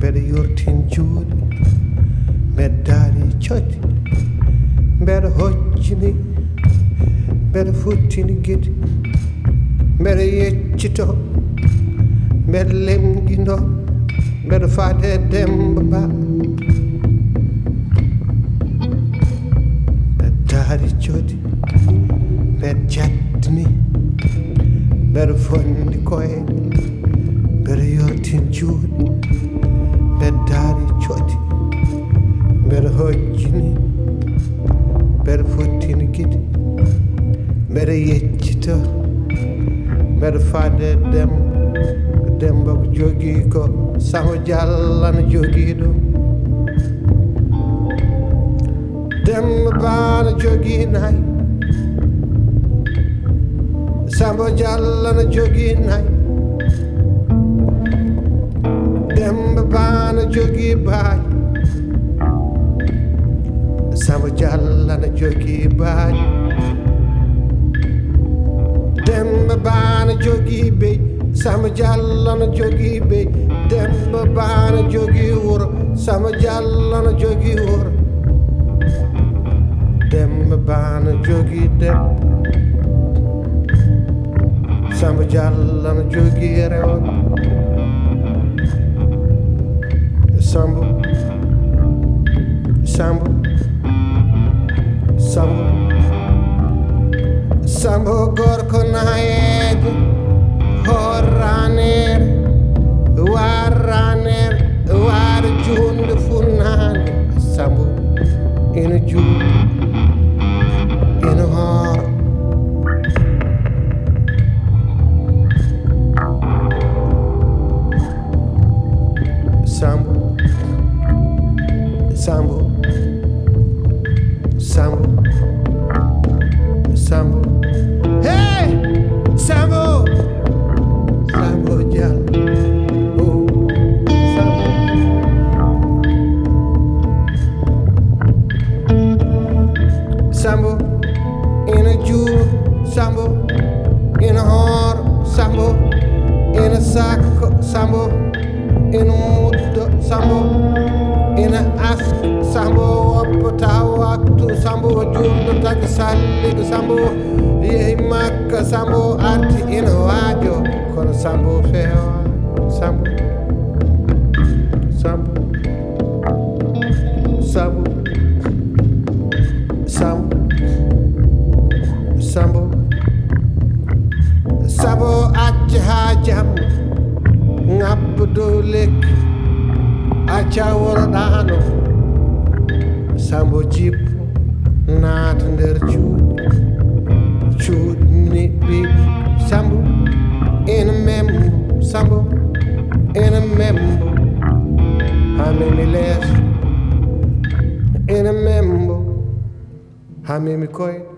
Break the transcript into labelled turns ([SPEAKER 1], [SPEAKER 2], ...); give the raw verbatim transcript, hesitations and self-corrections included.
[SPEAKER 1] mbeɗa yortin juuɗe mbeɗa daari coyde mbeɗa hojjini mbeɗa futtini guide mbeɗa yeccito mbeɗa lemɗino mbeɗa faade Demba Ba mbeɗa daari coyde mbeɗa jaddini mbeɗa fondi koyɗe mbeɗa yortin juuɗe mbeɗa daari coyde mbeɗa hojjini mbeɗa fottini guide mbeɗa yeccito mbeɗa faade Demba Demba ko jogii ko Samba Diallo no jogii ɗum Demba Ba no jogii nayi Samba Diallo no jogii nayi Demba Ba no jogii baaji Samba Diallo no jogii baaji Demba Ba no jogii beyi Samba Diallo no jogii beyi Demba Ba no jogii wuro Samba Diallo no jogii wuro Demba Ba no jogii debbo Samba Diallo no jogii rewɓe Sambo Sambo Sambo Sambo gorko nayejo horranere warranere wara junde funnande Sambo ina juuɗe ina hoora Sambo Sambo Sambo Sambo hey Sambo Sambo Diallo oh Sambo Sambo ina juuɗe Sambo ina hoora Sambo ina sakko Sambo ina muddo Sambo ina aska Sambo woppata waktu Sambo julɗo taki salliɗo Sambo yehi Makka Sambo arti ina waajo kono Sambo feewa Sambo Sambo Sambo Sambo Sambo Sambo acca haa jamma ngabba dow lekki acca wuro ɗaano Sambo jippo naata nder cuuɗi cuuɗi niɓɓi Sambo ina membo Sambo ina membo haa memi leeso ina membo haa memi koyɗe